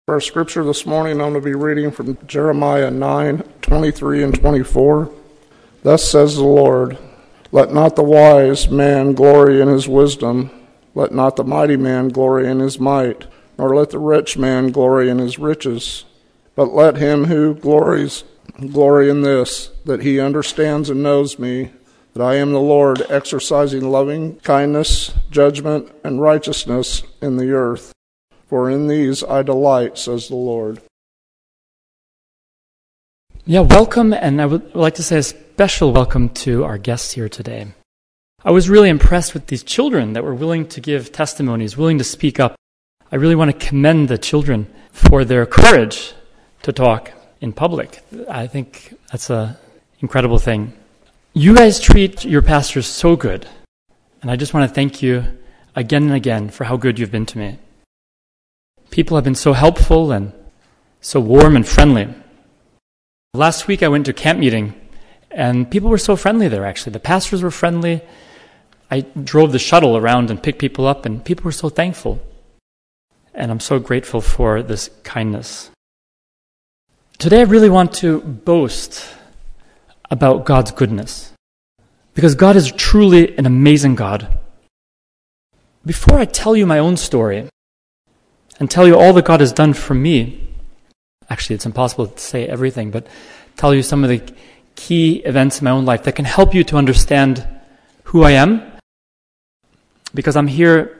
For our scripture this morning, I'm going to be reading from Jeremiah 9:23 and 24. Thus says the Lord, let not the wise man glory in his wisdom, let not the mighty man glory in his might, nor let the rich man glory in his riches, but let him who glories glory in this, that he understands and knows me, that I am the Lord, exercising loving kindness, judgment, and righteousness in the earth. For in these I delight, says the Lord. Yeah, welcome, and I would like to say a special welcome to our guests here today. I was really impressed with these children that were willing to give testimonies, willing to speak up. I really want to commend the children for their courage to talk in public. I think that's an incredible thing. You guys treat your pastors so good, and I just want to thank you again and again for how good you've been to me. People have been so helpful and so warm and friendly. Last week I went to a camp meeting, and people were so friendly there, actually. The pastors were friendly. I drove the shuttle around and picked people up, and people were so thankful. And I'm so grateful for this kindness. Today I really want to boast about God's goodness, because God is truly an amazing God. Before I tell you my own story, and tell you all that God has done for me. Actually, it's impossible to say everything, but tell you some of the key events in my own life that can help you to understand who I am, because I'm here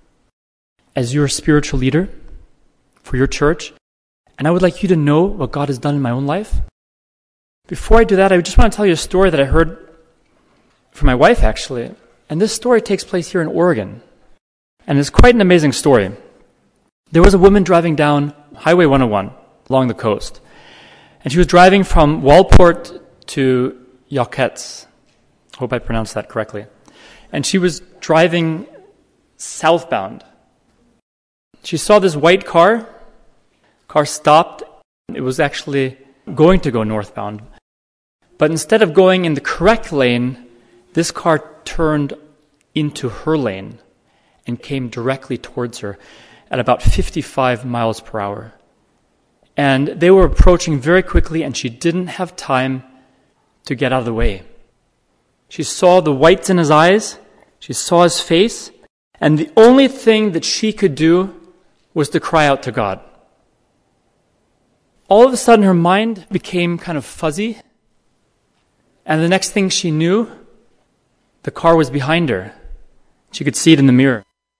as your spiritual leader for your church, and I would like you to know what God has done in my own life. Before I do that, I just want to tell you a story that I heard from my wife, actually, and this story takes place here in Oregon, and it's quite an amazing story. There was a woman driving down Highway 101 along the coast, and she was driving from Walport to Yaquetz. I hope I pronounced that correctly. And she was driving southbound. She saw this white car. Car stopped. It was actually going to go northbound. But instead of going in the correct lane, this car turned into her lane and came directly towards her at about 55 miles per hour. And they were approaching very quickly, and she didn't have time to get out of the way. She saw the whites in his eyes, she saw his face, and the only thing that she could do was to cry out to God. All of a sudden, her mind became kind of fuzzy, and the next thing she knew, the car was behind her. She could see it in the mirror.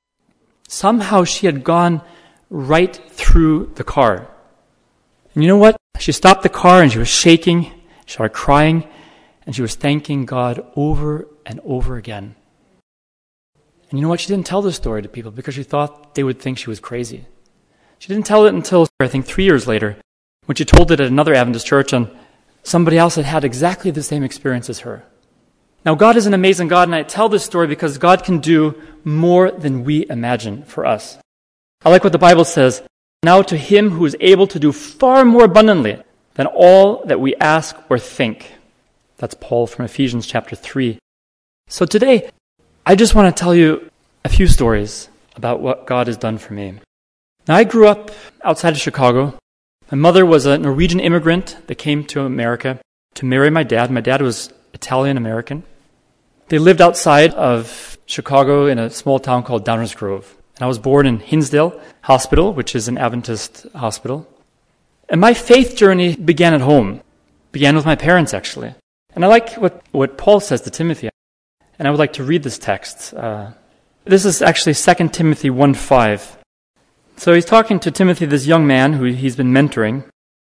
Somehow she had gone right through the car. And you know what? She stopped the car and she was shaking, she started crying, and she was thanking God over and over again. And you know what? She didn't tell this story to people because she thought they would think she was crazy. She didn't tell it until, I think, 3 years later, when she told it at another Adventist church, and somebody else had had exactly the same experience as her. Now, God is an amazing God, and I tell this story because God can do more than we imagine for us. I like what the Bible says, now to him who is able to do far more abundantly than all that we ask or think. That's Paul from Ephesians chapter 3. So today, I just want to tell you a few stories about what God has done for me. Now, I grew up outside of Chicago. My mother was a Norwegian immigrant that came to America to marry my dad. My dad was Italian-American. They lived outside of Chicago in a small town called Downers Grove. And I was born in Hinsdale Hospital, which is an Adventist hospital. And my faith journey began at home. Began with my parents, actually. And I like what Paul says to Timothy. And I would like to read this text. This is actually 2 Timothy 1:5. So he's talking to Timothy, this young man who he's been mentoring.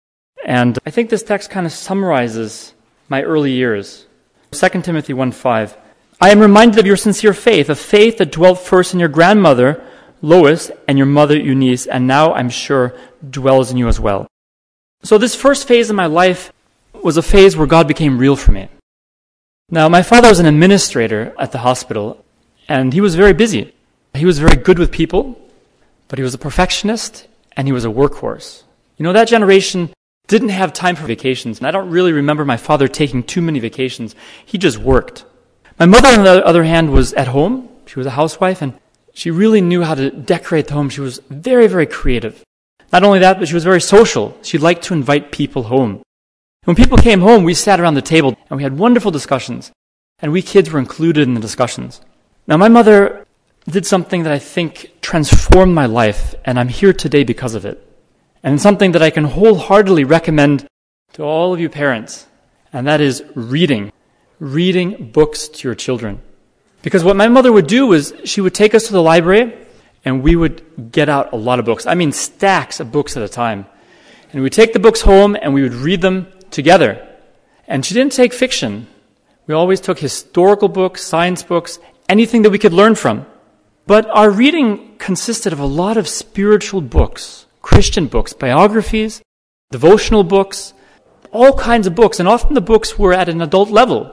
And I think this text kind of summarizes my early years. 2 Timothy 1:5. I am reminded of your sincere faith, a faith that dwelt first in your grandmother, Lois, and your mother, Eunice, and now, I'm sure, dwells in you as well. So this first phase of my life was a phase where God became real for me. Now, my father was an administrator at the hospital, and he was very busy. He was very good with people, but he was a perfectionist, and he was a workhorse. You know, that generation didn't have time for vacations, and I don't really remember my father taking too many vacations. He just worked. My mother, on the other hand, was at home. She was a housewife, and she really knew how to decorate the home. She was very, very creative. Not only that, but she was very social. She liked to invite people home. When people came home, we sat around the table and we had wonderful discussions. And we kids were included in the discussions. Now, my mother did something that I think transformed my life, and I'm here today because of it. And something that I can wholeheartedly recommend to all of you parents, and that is reading. Reading books to your children. Because what my mother would do was she would take us to the library, and we would get out a lot of books. I mean, stacks of books at a time. And we'd take the books home, and we would read them together. And she didn't take fiction. We always took historical books, science books, anything that we could learn from. But our reading consisted of a lot of spiritual books, Christian books, biographies, devotional books, all kinds of books, and often the books were at an adult level.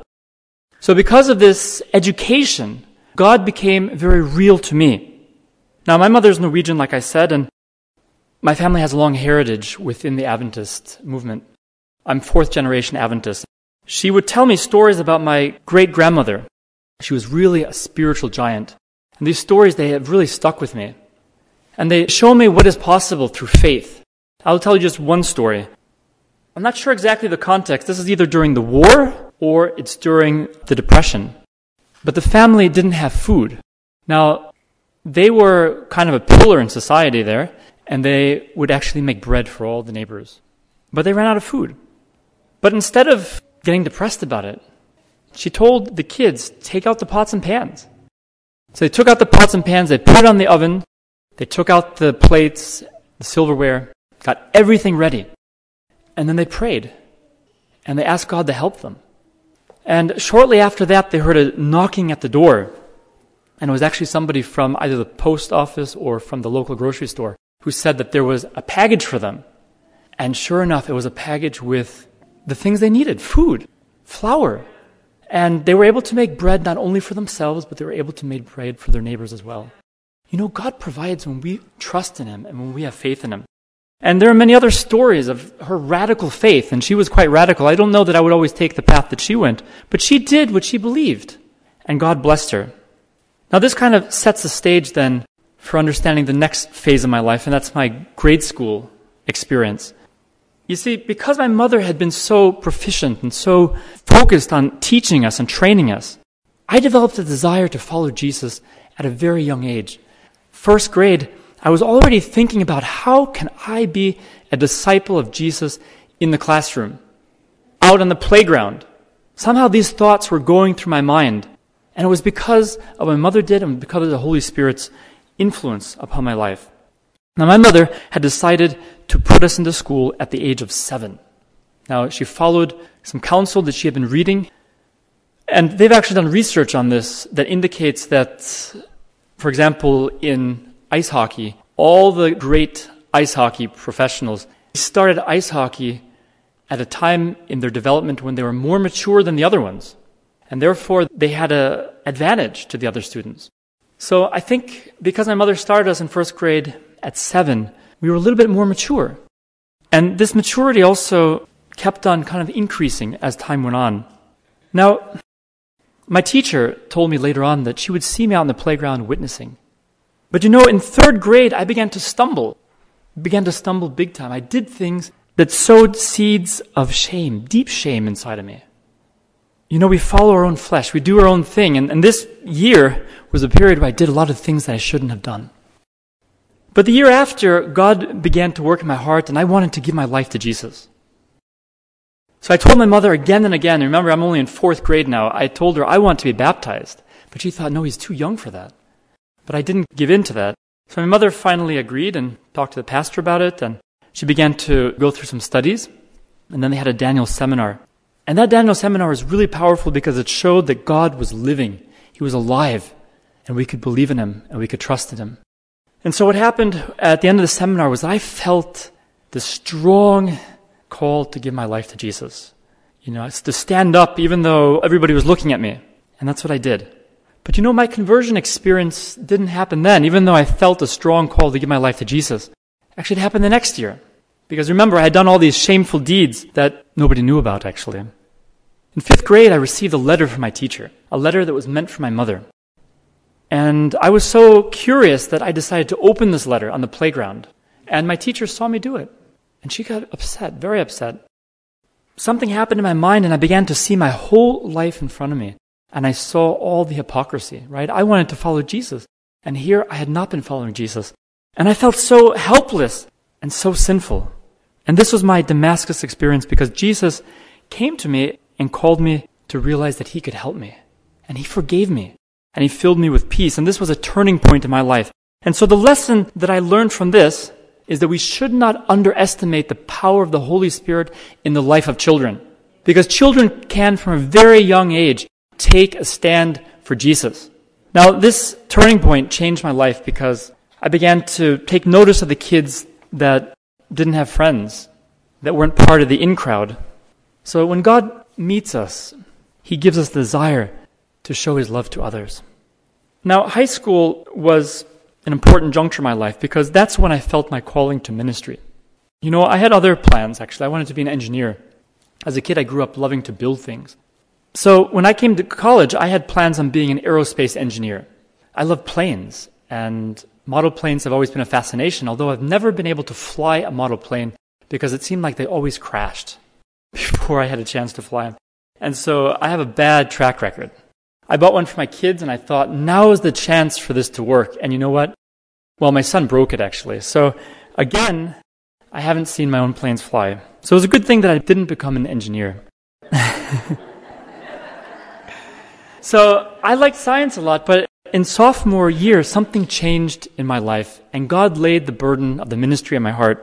So because of this education, God became very real to me. Now, my mother's Norwegian, like I said, and my family has a long heritage within the Adventist movement. I'm fourth generation Adventist. She would tell me stories about my great-grandmother. She was really a spiritual giant. And these stories, they have really stuck with me. And they show me what is possible through faith. I'll tell you just one story. I'm not sure exactly the context. This is either during the war or it's during the Depression. But the family didn't have food. Now, they were kind of a pillar in society there, and they would actually make bread for all the neighbors. But they ran out of food. But instead of getting depressed about it, she told the kids, take out the pots and pans. So they took out the pots and pans, they put it on the oven, they took out the plates, the silverware, got everything ready. And then they prayed. And they asked God to help them. And shortly after that, they heard a knocking at the door. And it was actually somebody from either the post office or from the local grocery store who said that there was a package for them. And sure enough, it was a package with the things they needed, food, flour. And they were able to make bread not only for themselves, but they were able to make bread for their neighbors as well. You know, God provides when we trust in Him and when we have faith in Him. And there are many other stories of her radical faith, and she was quite radical. I don't know that I would always take the path that she went, but she did what she believed, and God blessed her. Now, this kind of sets the stage then for understanding the next phase of my life, and that's my grade school experience. You see, because my mother had been so proficient and so focused on teaching us and training us, I developed a desire to follow Jesus at a very young age. First grade, I was already thinking about how can I be a disciple of Jesus in the classroom, out on the playground. Somehow these thoughts were going through my mind, and it was because of what my mother did and because of the Holy Spirit's influence upon my life. Now, my mother had decided to put us into school at the age of 7. Now, she followed some counsel that she had been reading, and they've actually done research on this that indicates that, for example, in ice hockey, all the great ice hockey professionals started ice hockey at a time in their development when they were more mature than the other ones, and therefore they had an advantage to the other students. So I think because my mother started us in first grade at 7, we were a little bit more mature. And this maturity also kept on kind of increasing as time went on. Now, my teacher told me later on that she would see me out in the playground witnessing. But you know, in 3rd grade, I began to stumble. Big time. I did things that sowed seeds of shame, deep shame inside of me. You know, we follow our own flesh. We do our own thing. And this year was a period where I did a lot of things that I shouldn't have done. But the year after, God began to work in my heart, and I wanted to give my life to Jesus. So I told my mother again and again, and remember, I'm only in 4th grade now, I told her I want to be baptized. But she thought, no, he's too young for that. But I didn't give in to that. So my mother finally agreed and talked to the pastor about it, and she began to go through some studies. And then they had a Daniel seminar. And that Daniel seminar was really powerful because it showed that God was living. He was alive, and we could believe in Him, and we could trust in Him. And so what happened at the end of the seminar was I felt this strong call to give my life to Jesus. You know, it's to stand up even though everybody was looking at me. And that's what I did. But you know, my conversion experience didn't happen then, even though I felt a strong call to give my life to Jesus. Actually, it happened the next year. Because remember, I had done all these shameful deeds that nobody knew about, actually. In 5th grade, I received a letter from my teacher, a letter that was meant for my mother. And I was so curious that I decided to open this letter on the playground. And my teacher saw me do it. And she got upset, very upset. Something happened in my mind, and I began to see my whole life in front of me. And I saw all the hypocrisy, right? I wanted to follow Jesus. And here I had not been following Jesus. And I felt so helpless and so sinful. And this was my Damascus experience, because Jesus came to me and called me to realize that he could help me. And he forgave me. And he filled me with peace. And this was a turning point in my life. And so the lesson that I learned from this is that we should not underestimate the power of the Holy Spirit in the life of children. Because children can, from a very young age, take a stand for Jesus. Now, this turning point changed my life because I began to take notice of the kids that didn't have friends, that weren't part of the in crowd. So when God meets us, he gives us the desire to show his love to others. Now, high school was an important juncture in my life because that's when I felt my calling to ministry. You know, I had other plans, actually. I wanted to be an engineer. As a kid, I grew up loving to build things. So when I came to college, I had plans on being an aerospace engineer. I love planes, and model planes have always been a fascination, although I've never been able to fly a model plane because it seemed like they always crashed before I had a chance to fly them. And so I have a bad track record. I bought one for my kids, and I thought, now is the chance for this to work. And you know what? Well, my son broke it, actually. So again, I haven't seen my own planes fly. So it was a good thing that I didn't become an engineer. So I liked science a lot, but in sophomore year, something changed in my life, and God laid the burden of the ministry on my heart.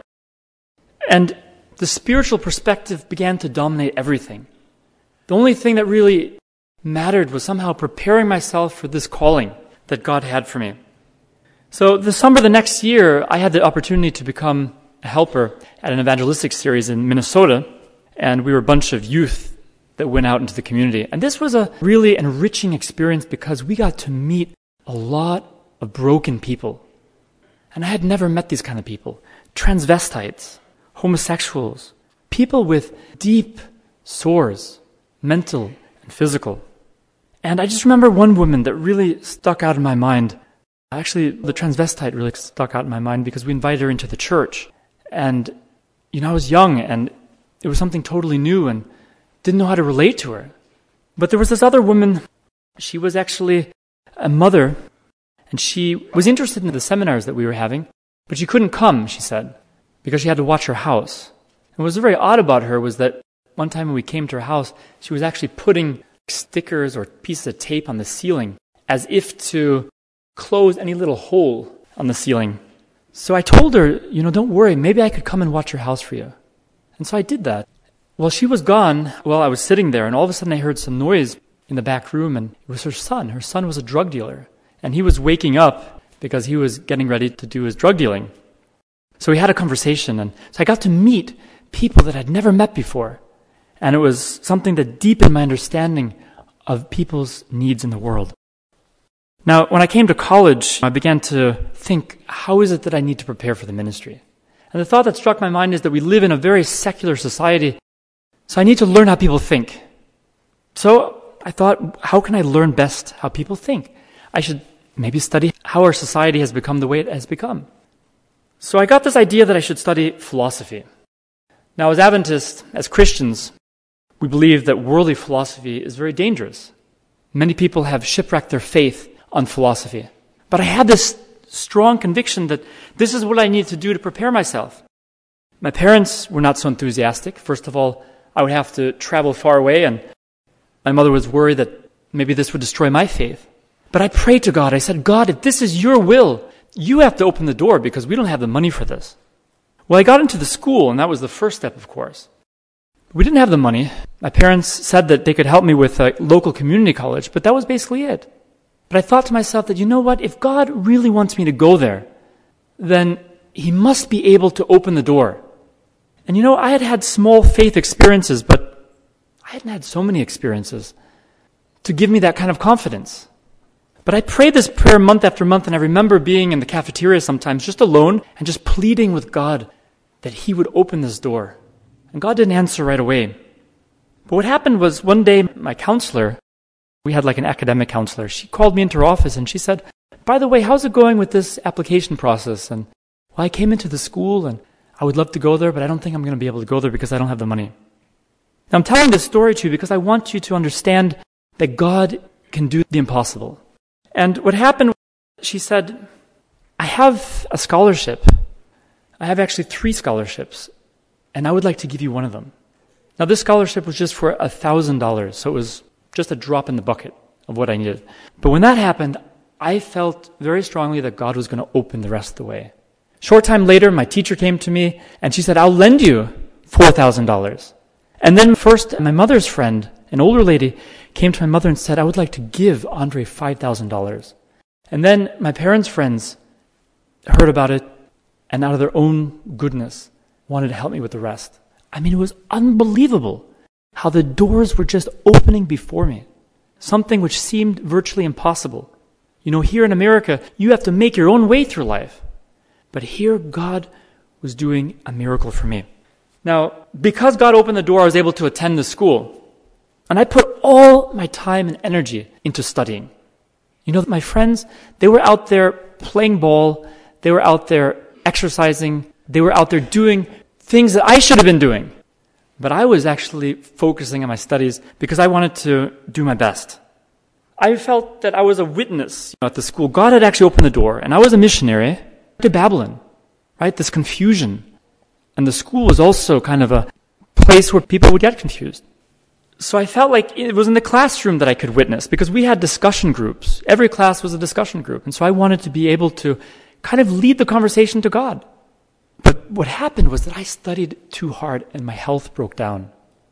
And the spiritual perspective began to dominate everything. The only thing that really mattered was somehow preparing myself for this calling that God had for me. So the summer the next year, I had the opportunity to become a helper at an evangelistic series in Minnesota, and we were a bunch of youth that went out into the community. And this was a really enriching experience because we got to meet a lot of broken people. And I had never met these kind of people. Transvestites, homosexuals, people with deep sores, mental and physical. And I just remember one woman that really stuck out in my mind. Actually, the transvestite really stuck out in my mind because we invited her into the church. And, you know, I was young and it was something totally new and didn't know how to relate to her. But there was this other woman. She was actually a mother, and she was interested in the seminars that we were having, but she couldn't come, she said, because she had to watch her house. And what was very odd about her was that one time when we came to her house, she was actually putting stickers or pieces of tape on the ceiling as if to close any little hole on the ceiling. So I told her, you know, don't worry, maybe I could come and watch your house for you. And so I did that. Well, she was gone. Well, I was sitting there, and all of a sudden I heard some noise in the back room, and it was her son. Her son was a drug dealer, and he was waking up because he was getting ready to do his drug dealing. So we had a conversation, and so I got to meet people that I'd never met before. And it was something that deepened my understanding of people's needs in the world. Now, when I came to college, I began to think, how is it that I need to prepare for the ministry? And the thought that struck my mind is that we live in a very secular society, so I need to learn how people think. So I thought, how can I learn best how people think? I should maybe study how our society has become the way it has become. So I got this idea that I should study philosophy. Now, as Adventists, as Christians, we believe that worldly philosophy is very dangerous. Many people have shipwrecked their faith on philosophy. But I had this strong conviction that this is what I need to do to prepare myself. My parents were not so enthusiastic. First of all, I would have to travel far away, and my mother was worried that maybe this would destroy my faith. But I prayed to God. I said, God, if this is your will, you have to open the door because we don't have the money for this. Well, I got into the school, and that was the first step, of course. We didn't have the money. My parents said that they could help me with a local community college, but that was basically it. But I thought to myself that, you know what, if God really wants me to go there, then he must be able to open the door. And you know, I had had small faith experiences, but I hadn't had so many experiences to give me that kind of confidence. But I prayed this prayer month after month, and I remember being in the cafeteria sometimes just alone and just pleading with God that he would open this door. And God didn't answer right away. But what happened was one day my counselor, we had like an academic counselor, she called me into her office and she said, by the way, how's it going with this application process? And Well, I came into the school and I would love to go there, but I don't think I'm going to be able to go there because I don't have the money. Now, I'm telling this story to you because I want you to understand that God can do the impossible. And what happened, she said, I have a scholarship. I have actually 3 scholarships, and I would like to give you one of them. Now, this scholarship was just for $1,000, so it was just a drop in the bucket of what I needed. But when that happened, I felt very strongly that God was going to open the rest of the way. Short time later, my teacher came to me, and she said, I'll lend you $4,000. And then first, my mother's friend, an older lady, came to my mother and said, I would like to give Andre $5,000. And then my parents' friends heard about it, and out of their own goodness, wanted to help me with the rest. I mean, it was unbelievable how the doors were just opening before me. Something which seemed virtually impossible. You know, here in America, you have to make your own way through life. But here, God was doing a miracle for me. Now, because God opened the door, I was able to attend the school. And I put all my time and energy into studying. You know, my friends, they were out there playing ball. They were out there exercising. They were out there doing things that I should have been doing. But I was actually focusing on my studies because I wanted to do my best. I felt that I was a witness at the school. God had actually opened the door, and I was a missionary to Babylon, right? This confusion. And the school was also kind of a place where people would get confused. So I felt like it was in the classroom that I could witness because we had discussion groups. Every class was a discussion group. And so I wanted to be able to kind of lead the conversation to God. But what happened was that I studied too hard and my health broke down.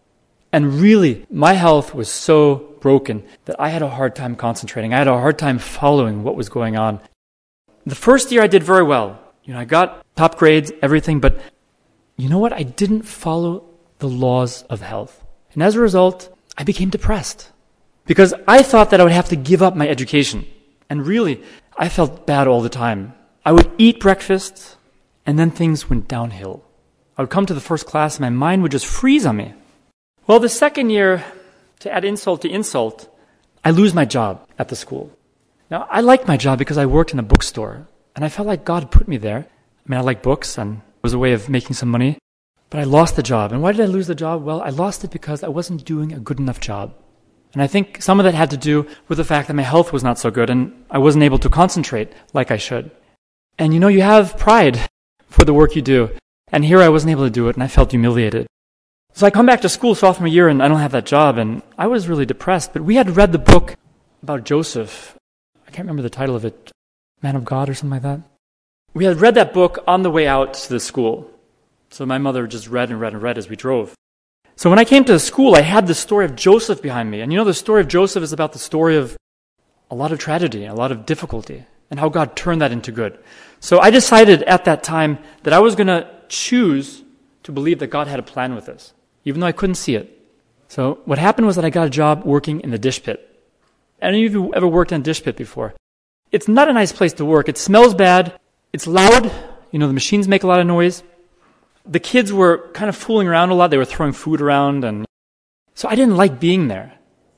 And really, my health was so broken that I had a hard time concentrating. I had a hard time following what was going on. The first year I did very well. You know, I got top grades, everything, but you know what? I didn't follow the laws of health. And as a result, I became depressed because I thought that I would have to give up my education. And really, I felt bad all the time. I would eat breakfast, and then things went downhill. I would come to the first class, and my mind would just freeze on me. Well, the second year, to add insult to insult, I lose my job at the school. Now, I liked my job because I worked in a bookstore, and I felt like God put me there. I mean, I like books, and it was a way of making some money. But I lost the job. And why did I lose the job? Well, I lost it because I wasn't doing a good enough job. And I think some of that had to do with the fact that my health was not so good and I wasn't able to concentrate like I should. And you know, you have pride for the work you do. And here I wasn't able to do it and I felt humiliated. So I come back to school sophomore year and I don't have that job and I was really depressed. But we had read the book about Joseph. I can't remember the title of it. Man of God or something like that. We had read that book on the way out to the school. So my mother just read and read and read as we drove. So when I came to the school, I had the story of Joseph behind me. And you know, the story of Joseph is about the story of a lot of tragedy, a lot of difficulty, and how God turned that into good. So I decided at that time that I was going to choose to believe that God had a plan with this, even though I couldn't see it. So what happened was that I got a job working in the dish pit. Any of you ever worked in a dish pit before? It's not a nice place to work. It smells bad. It's loud. You know, the machines make a lot of noise. The kids were kind of fooling around a lot. They were throwing food around. And so I didn't like being there.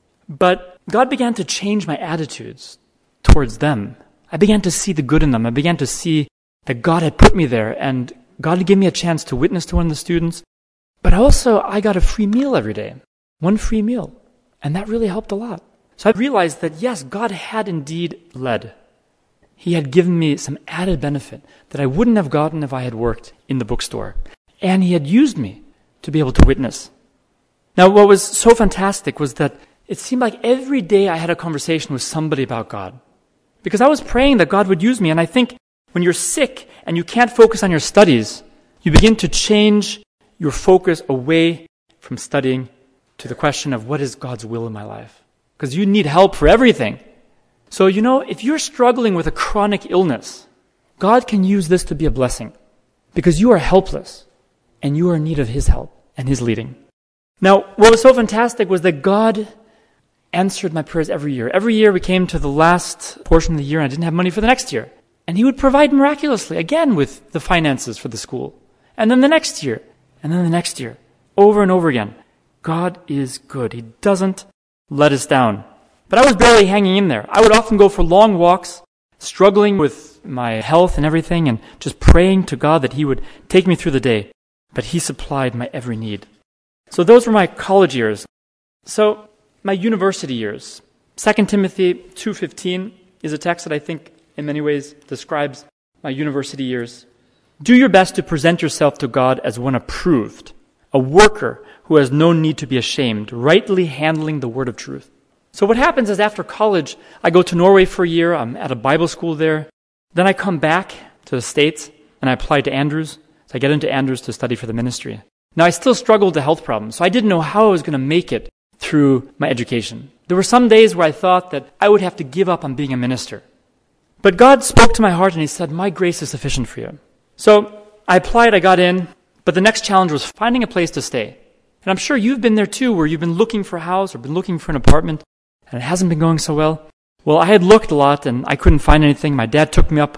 But God began to change my attitudes towards them. I began to see the good in them. I began to see that God had put me there. And God had given me a chance to witness to one of the students. But also, I got a free meal every day. One free meal. And that really helped a lot. So I realized that, yes, God had indeed led. He had given me some added benefit that I wouldn't have gotten if I had worked in the bookstore. And He had used me to be able to witness. Now, what was so fantastic was that it seemed like every day I had a conversation with somebody about God. Because I was praying that God would use me. And I think when you're sick and you can't focus on your studies, you begin to change your focus away from studying to the question of what is God's will in my life. Because you need help for everything. So, you know, if you're struggling with a chronic illness, God can use this to be a blessing. Because you are helpless. And you are in need of His help and His leading. Now, what was so fantastic was that God answered my prayers every year. Every year we came to the last portion of the year and I didn't have money for the next year. And He would provide miraculously, again with the finances for the school. And then the next year. And then the next year. Over and over again. God is good. He doesn't let us down. But I was barely hanging in there. I would often go for long walks, struggling with my health and everything, and just praying to God that He would take me through the day. But He supplied my every need. So those were my college years. So my university years. 2 Timothy 2:15 is a text that I think in many ways describes my university years. Do your best to present yourself to God as one approved, a worker who has no need to be ashamed, rightly handling the word of truth. So what happens is after college, I go to Norway for a year. I'm at a Bible school there. Then I come back to the States and I apply to Andrews. So I get into Andrews to study for the ministry. Now I still struggled with health problems, so I didn't know how I was going to make it through my education. There were some days where I thought that I would have to give up on being a minister. But God spoke to my heart and He said, my grace is sufficient for you. So I applied, I got in, but the next challenge was finding a place to stay. And I'm sure you've been there too, where you've been looking for a house or been looking for an apartment, and it hasn't been going so well. Well, I had looked a lot and I couldn't find anything. My dad took me up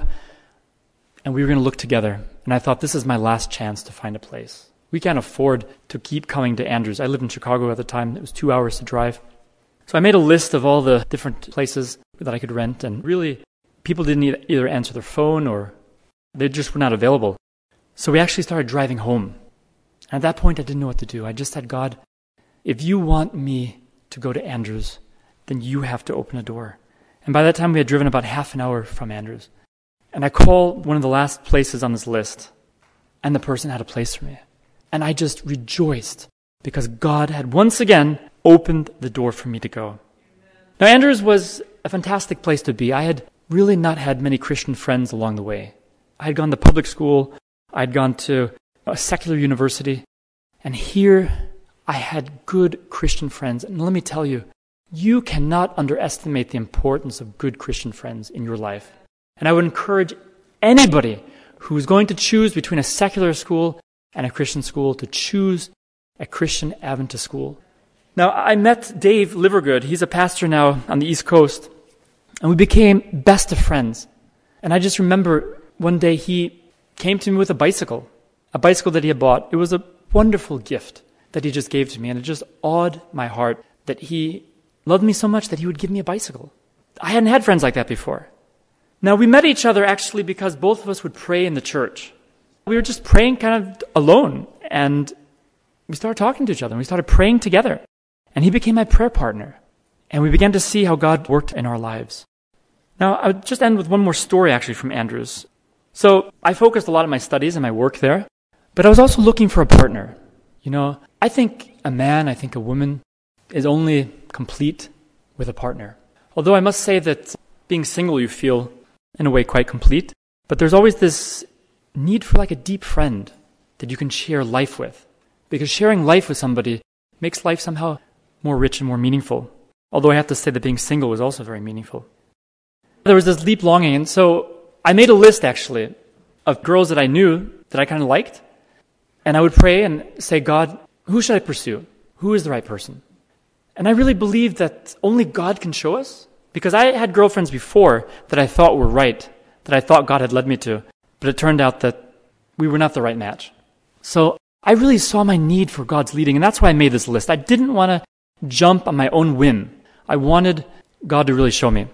and we were going to look together. And I thought, this is my last chance to find a place. We can't afford to keep coming to Andrews. I lived in Chicago at the time. It was 2 hours to drive. So I made a list of all the different places that I could rent, and really, people didn't either answer their phone or they just were not available. So we actually started driving home. And at that point, I didn't know what to do. I just said, God, if you want me to go to Andrews, then you have to open a door. And by that time, we had driven about half an hour from Andrews. And I called one of the last places on this list, and the person had a place for me. And I just rejoiced because God had once again opened the door for me to go. Now, Andrews was a fantastic place to be. I had really not had many Christian friends along the way. I had gone to public school. I had gone to a secular university. And here I had good Christian friends. And let me tell you, you cannot underestimate the importance of good Christian friends in your life. And I would encourage anybody who's going to choose between a secular school and a Christian school to choose a Christian Adventist school. Now, I met Dave Livergood. He's a pastor now on the East Coast. And we became best of friends. And I just remember one day he came to me with a bicycle that he had bought. It was a wonderful gift that he just gave to me. And it just awed my heart that he loved me so much that he would give me a bicycle. I hadn't had friends like that before. Now, we met each other actually because both of us would pray in the church. We were just praying kind of alone. And we started talking to each other. And we started praying together. And he became my prayer partner. And we began to see how God worked in our lives. Now, I would just end with one more story actually from Andrews. So I focused a lot on my studies and my work there. But I was also looking for a partner. You know, I think a woman is only complete with a partner. Although I must say that being single, you feel in a way quite complete. But there's always this need for like a deep friend that you can share life with. Because sharing life with somebody makes life somehow more rich and more meaningful. Although I have to say that being single was also very meaningful. There was this deep longing, and so I made a list actually of girls that I knew that I kind of liked. And I would pray and say, God, who should I pursue? Who is the right person? And I really believed that only God can show us. Because I had girlfriends before that I thought were right, that I thought God had led me to. But it turned out that we were not the right match. So I really saw my need for God's leading, and that's why I made this list. I didn't want to jump on my own whim. I wanted God to really show me.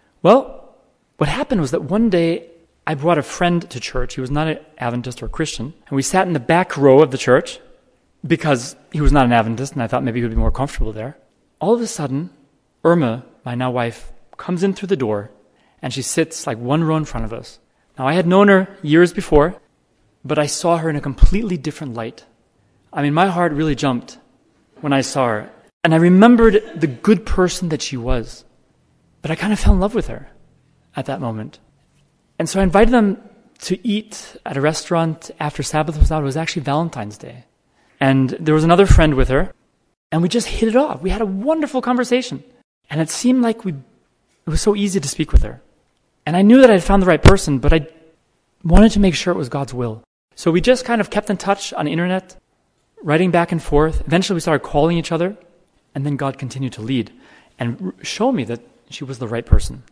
Well, what happened was that one day I brought a friend to church. He was not an Adventist or Christian. And we sat in the back row of the church because he was not an Adventist, and I thought maybe he would be more comfortable there. All of a sudden, Irma, my now wife, comes in through the door, and she sits like one row in front of us. Now, I had known her years before, but I saw her in a completely different light. I mean, my heart really jumped when I saw her. And I remembered the good person that she was. But I kind of fell in love with her at that moment. And so I invited them to eat at a restaurant after Sabbath was out. It was actually Valentine's Day. And there was another friend with her. And we just hit it off. We had a wonderful conversation. And it seemed like it was so easy to speak with her. And I knew that I'd found the right person, but I wanted to make sure it was God's will. So we just kind of kept in touch on the internet, writing back and forth. Eventually we started calling each other. And then God continued to lead and show me that she was the right person.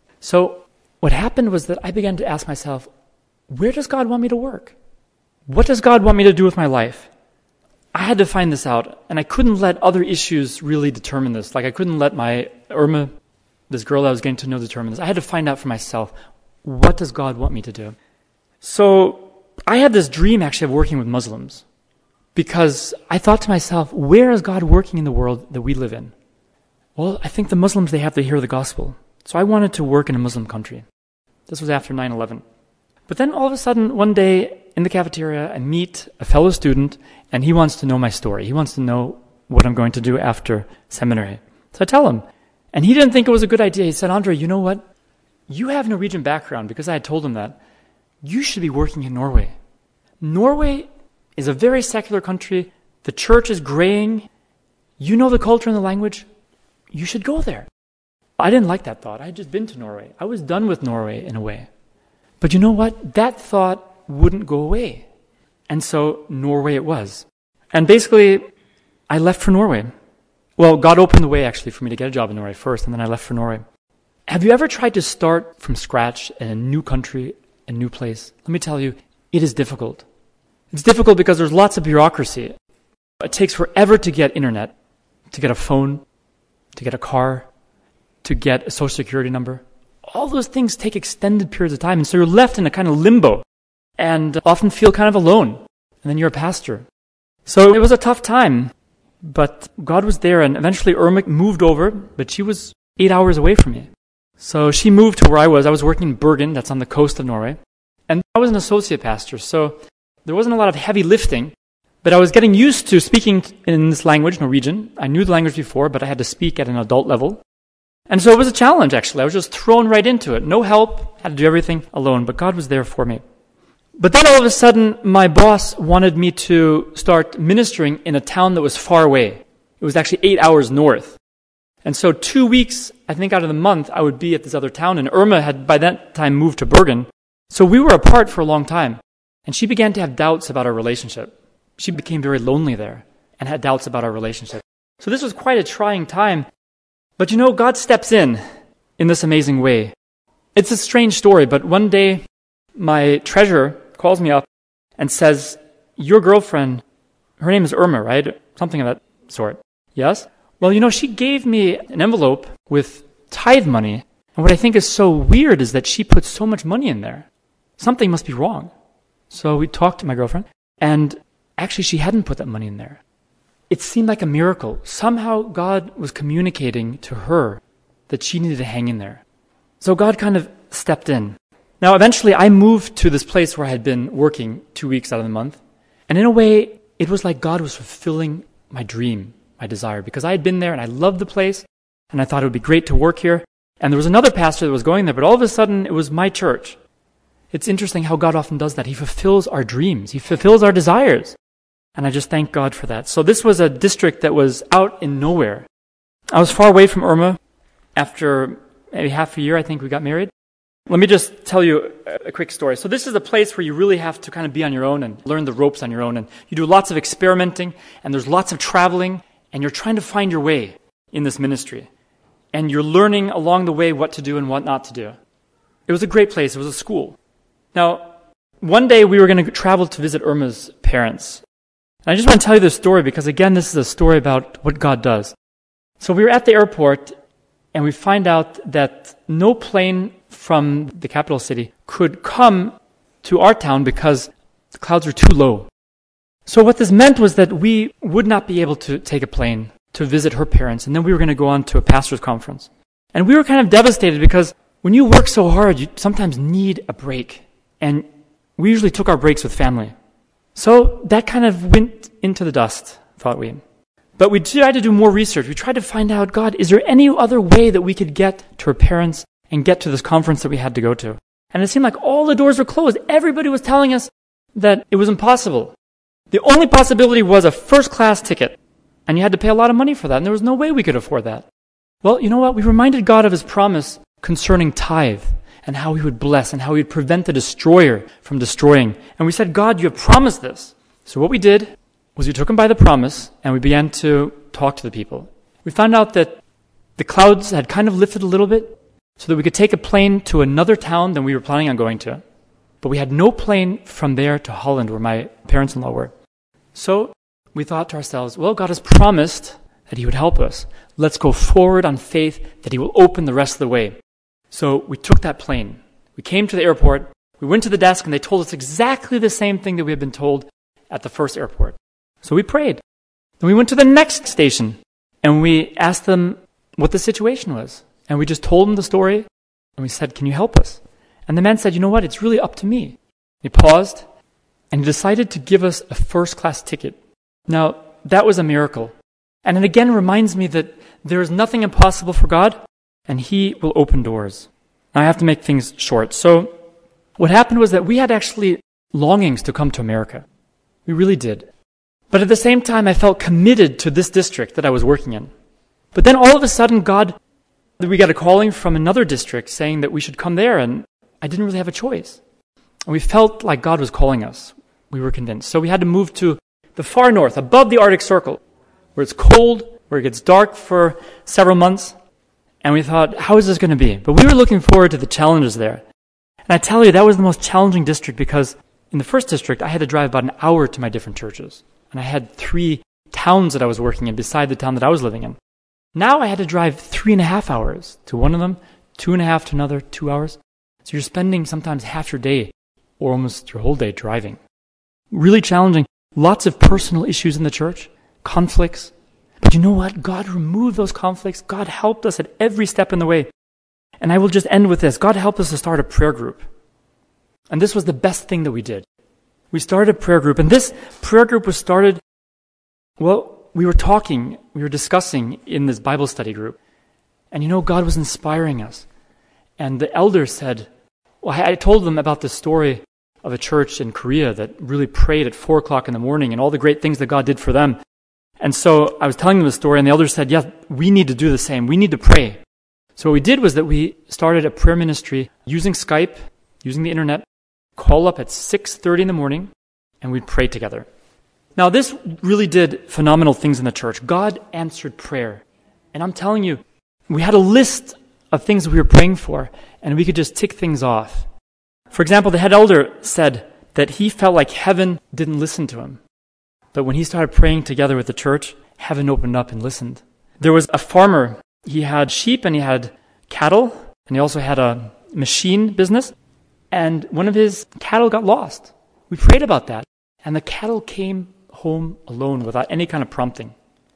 So what happened was that I began to ask myself, where does God want me to work? What does God want me to do with my life? I had to find this out, and I couldn't let other issues really determine this. Like I couldn't let my Irma this girl I was getting to know determined this. I had to find out for myself, what does God want me to do? So I had this dream actually of working with Muslims because I thought to myself, where is God working in the world that we live in? Well, I think the Muslims, they have to hear the gospel. So I wanted to work in a Muslim country. This was after 9/11. But then all of a sudden, one day in the cafeteria, I meet a fellow student, and he wants to know my story. He wants to know what I'm going to do after seminary. So I tell him. And he didn't think it was a good idea. He said, Andre, you know what? You have Norwegian background, because I had told him that. You should be working in Norway. Norway is a very secular country. The church is graying. You know the culture and the language. You should go there. I didn't like that thought. I had just been to Norway. I was done with Norway in a way. But you know what? That thought wouldn't go away. And so Norway it was. And basically, I left for Norway. Well, God opened the way actually for me to get a job in Norway first, and then I left for Norway. Have you ever tried to start from scratch in a new country, a new place? Let me tell you, it is difficult. It's difficult because there's lots of bureaucracy. It takes forever to get internet, to get a phone, to get a car, to get a social security number. All those things take extended periods of time, and so you're left in a kind of limbo and often feel kind of alone. And then you're a pastor. So it was a tough time, but God was there, and eventually Irma moved over, but she was 8 hours away from me. So she moved to where I was. I was working in Bergen, that's on the coast of Norway. And I was an associate pastor, so there wasn't a lot of heavy lifting, but I was getting used to speaking in this language, Norwegian. I knew the language before, but I had to speak at an adult level. And so it was a challenge, actually. I was just thrown right into it. No help, had to do everything alone, but God was there for me. But then all of a sudden, my boss wanted me to start ministering in a town that was far away. It was actually 8 hours north. And so 2 weeks, I think out of the month, I would be at this other town, and Irma had by that time moved to Bergen. So we were apart for a long time, and she began to have doubts about our relationship. She became very lonely there and had doubts about our relationship. So this was quite a trying time. But you know, God steps in this amazing way. It's a strange story, but one day my treasurer calls me up and says, your girlfriend, her name is Irma, right? Something of that sort. Yes? Well, you know, she gave me an envelope with tithe money. And what I think is so weird is that she put so much money in there. Something must be wrong. So we talked to my girlfriend, and actually she hadn't put that money in there. It seemed like a miracle. Somehow God was communicating to her that she needed to hang in there. So God kind of stepped in. Now, eventually, I moved to this place where I had been working 2 weeks out of the month. And in a way, it was like God was fulfilling my dream, my desire, because I had been there and I loved the place, and I thought it would be great to work here. And there was another pastor that was going there, but all of a sudden, it was my church. It's interesting how God often does that. He fulfills our dreams. He fulfills our desires. And I just thank God for that. So this was a district that was out in nowhere. I was far away from Irma. After maybe half a year, I think we got married. Let me just tell you a quick story. So this is a place where you really have to kind of be on your own and learn the ropes on your own. And you do lots of experimenting, and there's lots of traveling, and you're trying to find your way in this ministry. And you're learning along the way what to do and what not to do. It was a great place. It was a school. Now, one day we were going to travel to visit Irma's parents. And I just want to tell you this story because, again, this is a story about what God does. So we were at the airport, and we find out that no plane from the capital city could come to our town because the clouds were too low. So what this meant was that we would not be able to take a plane to visit her parents, and then we were going to go on to a pastor's conference. And we were kind of devastated because when you work so hard, you sometimes need a break. And we usually took our breaks with family. So that kind of went into the dust, thought we. But we tried to do more research. We tried to find out, God, is there any other way that we could get to her parents and get to this conference that we had to go to? And it seemed like all the doors were closed. Everybody was telling us that it was impossible. The only possibility was a first-class ticket. And you had to pay a lot of money for that, and there was no way we could afford that. Well, you know what? We reminded God of his promise concerning tithe and how he would bless and how he would prevent the destroyer from destroying. And we said, God, you have promised this. So what we did was we took him by the promise and we began to talk to the people. We found out that the clouds had kind of lifted a little bit so that we could take a plane to another town than we were planning on going to. But we had no plane from there to Holland where my parents-in-law were. So we thought to ourselves, well, God has promised that he would help us. Let's go forward on faith that he will open the rest of the way. So we took that plane. We came to the airport. We went to the desk and they told us exactly the same thing that we had been told at the first airport. So we prayed. Then we went to the next station and we asked them what the situation was. And we just told them the story and we said, can you help us? And the man said, you know what? It's really up to me. He paused and he decided to give us a first-class ticket. Now, that was a miracle. And it again reminds me that there is nothing impossible for God and he will open doors. Now, I have to make things short. So what happened was that we had actually longings to come to America. We really did. But at the same time, I felt committed to this district that I was working in. But then all of a sudden, we got a calling from another district saying that we should come there, and I didn't really have a choice. And we felt like God was calling us. We were convinced. So we had to move to the far north, above the Arctic Circle, where it's cold, where it gets dark for several months. And we thought, how is this going to be? But we were looking forward to the challenges there. And I tell you, that was the most challenging district because in the first district, I had to drive about an hour to my different churches. And I had 3 towns that I was working in beside the town that I was living in. Now I had to drive 3.5 hours to one of them, 2.5 to another, 2 hours. So you're spending sometimes half your day or almost your whole day driving. Really challenging. Lots of personal issues in the church, conflicts. But you know what? God removed those conflicts. God helped us at every step in the way. And I will just end with this. God helped us to start a prayer group. And this was the best thing that we did. We started a prayer group. And this prayer group was started, we were discussing in this Bible study group. And you know, God was inspiring us. And the elders said, I told them about the story of a church in Korea that really prayed at 4 o'clock in the morning and all the great things that God did for them. And so I was telling them the story, and the elders said, we need to do the same. We need to pray. So what we did was that we started a prayer ministry using Skype, using the internet, call up at 6:30 in the morning, and we'd pray together. Now, this really did phenomenal things in the church. God answered prayer. And I'm telling you, we had a list of things that we were praying for, and we could just tick things off. For example, the head elder said that he felt like heaven didn't listen to him. But when he started praying together with the church, heaven opened up and listened. There was a farmer. He had sheep and he had cattle, and he also had a machine business. And one of his cattle got lost. We prayed about that. And the cattle came home alone without any kind of prompting.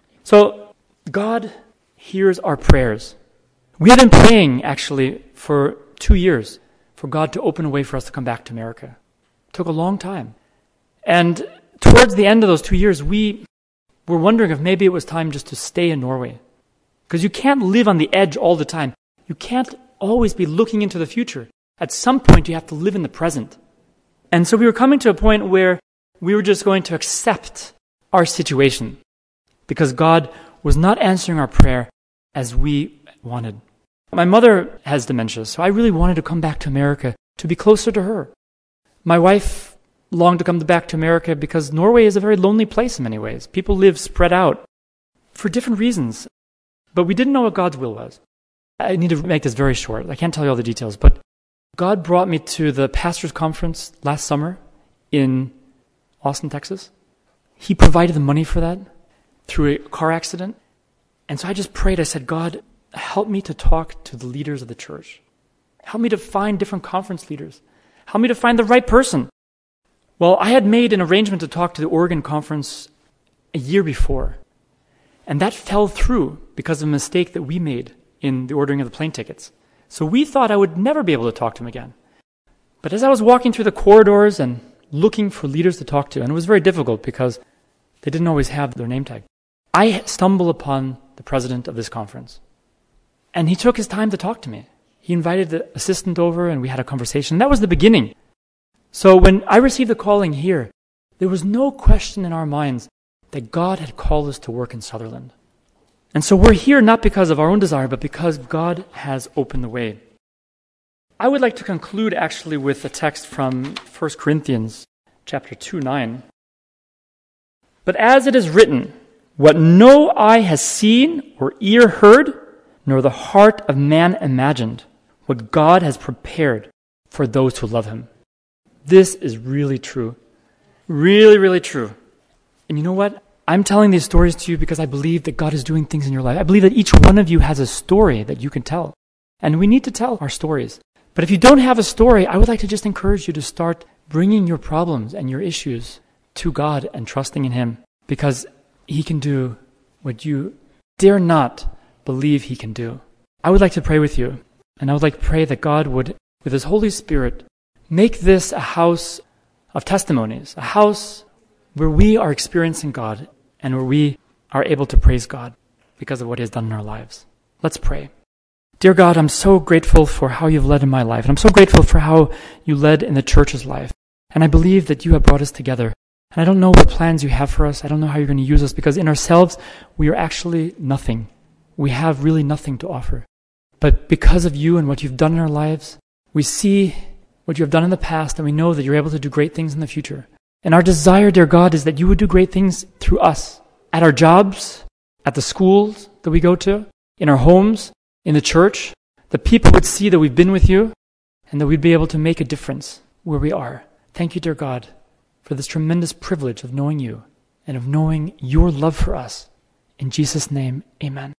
So God hears our prayers. We had been praying, actually, for 2 years for God to open a way for us to come back to America. It took a long time. And towards the end of those 2 years, we were wondering if maybe it was time just to stay in Norway. Because you can't live on the edge all the time. You can't always be looking into the future. At some point, you have to live in the present. And so we were coming to a point where we were just going to accept our situation because God was not answering our prayer as we wanted. My mother has dementia, so I really wanted to come back to America to be closer to her. My wife longed to come back to America because Norway is a very lonely place in many ways. People live spread out for different reasons. But we didn't know what God's will was. I need to make this very short. I can't tell you all the details, but God brought me to the pastor's conference last summer in Austin, Texas. He provided the money for that through a car accident. And so I just prayed. I said, God, help me to talk to the leaders of the church. Help me to find different conference leaders. Help me to find the right person. Well, I had made an arrangement to talk to the Oregon conference a year before. And that fell through because of a mistake that we made in the ordering of the plane tickets. So we thought I would never be able to talk to him again. But as I was walking through the corridors and looking for leaders to talk to, and it was very difficult because they didn't always have their name tag, I stumbled upon the president of this conference. And he took his time to talk to me. He invited the assistant over and we had a conversation. That was the beginning. So when I received the calling here, there was no question in our minds that God had called us to work in Sutherland. And so we're here not because of our own desire, but because God has opened the way. I would like to conclude actually with a text from 1 Corinthians chapter 2:9. But as it is written, what no eye has seen or ear heard, nor the heart of man imagined, what God has prepared for those who love him. This is really true. Really, really true. And you know what? I'm telling these stories to you because I believe that God is doing things in your life. I believe that each one of you has a story that you can tell. And we need to tell our stories. But if you don't have a story, I would like to just encourage you to start bringing your problems and your issues to God and trusting in Him, because He can do what you dare not believe He can do. I would like to pray with you, and I would like to pray that God would, with His Holy Spirit, make this a house of testimonies, a house where we are experiencing God and where we are able to praise God because of what He has done in our lives. Let's pray. Dear God, I'm so grateful for how You've led in my life, and I'm so grateful for how You led in the church's life. And I believe that You have brought us together. And I don't know what plans You have for us. I don't know how You're going to use us, because in ourselves, we are actually nothing. We have really nothing to offer. But because of You and what You've done in our lives, we see what You have done in the past, and we know that You're able to do great things in the future. And our desire, dear God, is that You would do great things through us, at our jobs, at the schools that we go to, in our homes, in the church. The people would see that we've been with You, and that we'd be able to make a difference where we are. Thank You, dear God, for this tremendous privilege of knowing You and of knowing Your love for us. In Jesus' name, amen.